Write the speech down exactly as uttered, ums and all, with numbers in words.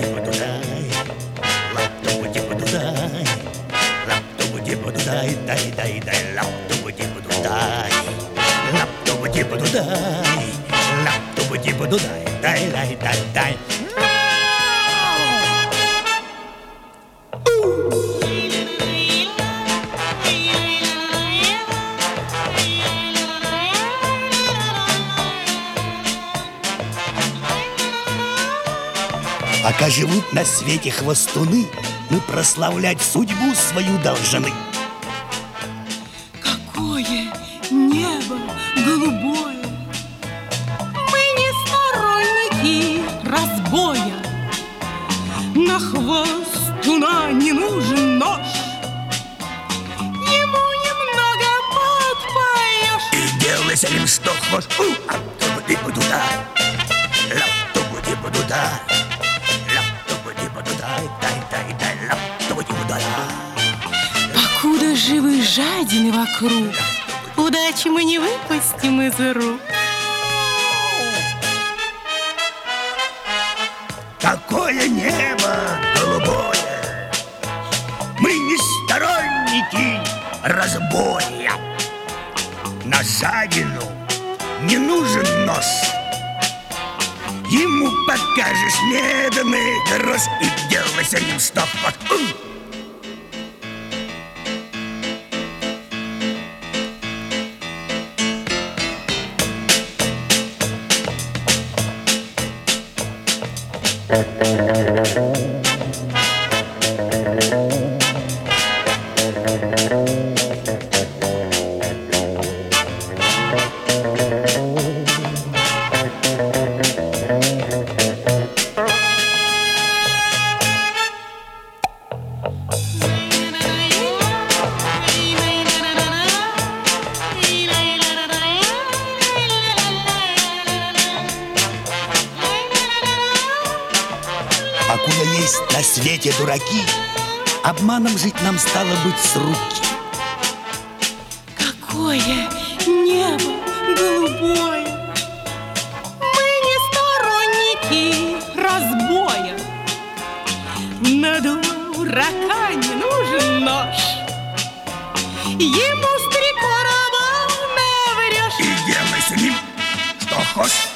лап-ту-бу-ди-бу-ду-дай, лап-ту-бу-ди-бу-ду-дай, лап-ту-бу-ди-бу-ду-дай, дай-дай-дай, лап-ту-бу-ди-бу-ду-дай, лап-ту-бу-ди-бу-ду-дай, лап-ту-бу-ди-бу-ду-дай, дай-дай-дай-дай. Пока живут на свете хвостуны, мы прославлять судьбу свою должны. Какое небо голубое! Мы не сторонники разбоя. На хвостуна не нужен нож, ему немного подпоешь. И делай с ним что хочешь. Лап-ту-бу-ди-бу-ду-да, лап-ту-бу-ди-бу-ду-да, дай-дай-дай, лап-ту-бу-ди-бу-ду-да. Покуда живы жадины вокруг, удачи мы не выпустим из рук. Какое небо голубое! Мы не сторонники разбоя. На жадину не нужен нож, ему покажешь медный грош и делай с ним что хочешь. Покуда есть на свете дураки, обманом жить нам стало быть с руки. Какое небо голубое! Мы не сторонники разбоя. На дурака не нужен нож, ему с три короба наврешь. И делай с ним что хочешь.